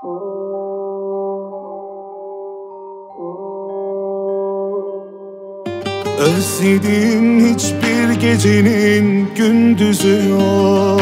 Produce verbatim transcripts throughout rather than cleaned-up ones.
Özledim hiçbir gecenin gündüzü yok.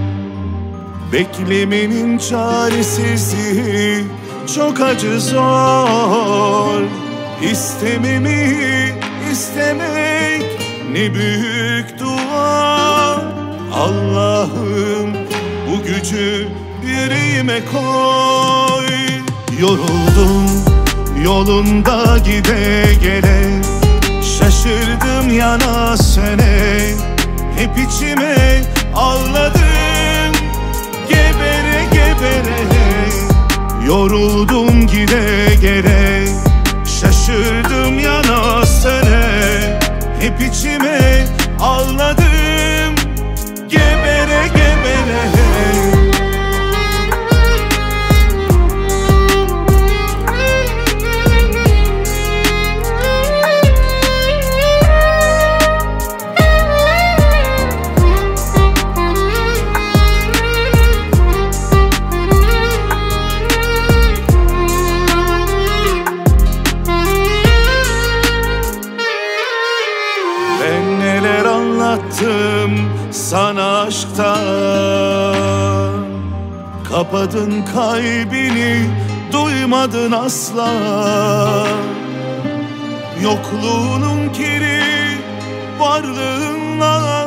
Beklemenin çaresizliği çok acı zor. İstememi istemek ne büyük dua. Allah'ım bu gücü yüreğime koy. Yoruldum yolunda gide gele, şaşırdım yana söne, hep içime ağladım, gebere gebere. Yoruldum gide gele, şaşırdım yana söne, hep içime ağladım, gebere gebere. Anlattım sana aşktan, kapadın kalbini, duymadın asla. Yokluğunun kiri varlığınla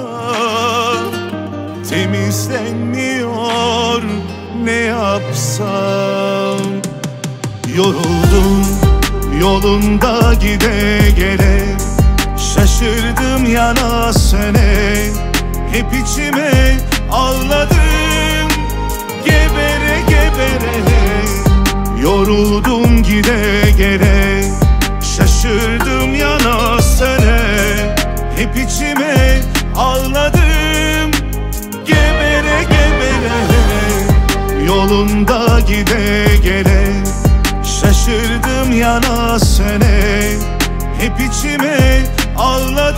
temizlenmiyor, ne yapsam. Yoruldum yolunda gide gele, şaşırdım yana söne, hep içime ağladım, gebere gebere. Yoruldum gide gele, şaşırdım yana söne, hep içime ağladım, gebere gebere. Yolunda gide gele, şaşırdım yana söne, hep içime ağladım.